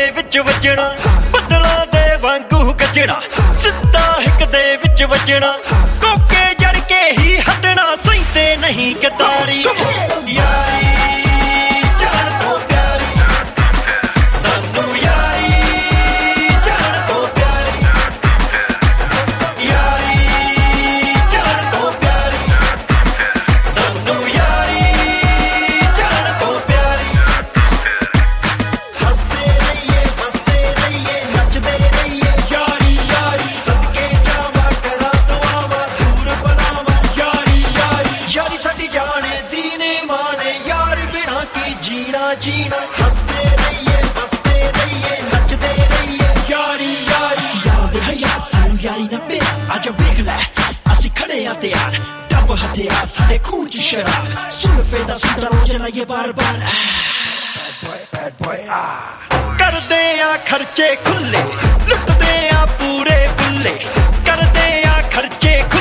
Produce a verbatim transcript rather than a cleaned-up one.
विच वजना बदलां दे वांगू गजणा सिद्धा हिक दे विच वजना कोके जड़ के ही हटना सहीते नहीं कतारी यारी जान तो प्यारी सानू यारी जान तो प्यारी यारी जान तो प्यारी सानू यारी जान तो प्यारी हंसते रहिए बसते रहिए नचते रहिए यारी यारी सदके जावा करा दुआवा दूर बनावा यारी यारी यारी साडी जाने दीने माने यार बिना की जीना जीना हंसते रहिए बसते रहिए नचते रहिए यारी यारी यार दे हयात सानू यारी ना पे आजा वेख लै ਅਸੀਂ ਖੜੇ ਆ ਤਿਆਰ ਡੱਬ ਹਥਿਆਰ ਸਾਡੇ ਖੂਨ ਚ ਸ਼ਰਾਬ ਸੁਲਫੇ ਦਾ ਸੁੰਦਰ ਰੋਜ ਲਾਈਏ ਬਾਰ ਬਾਰ ਕਰਦੇ ਆ ਖਰਚੇ ਖੁੱਲੇ ਲੁੱਟਦੇ ਆ ਪੂਰੇ ਬੁੱਲੇ ਕਰਦੇ ਆ ਖਰਚੇ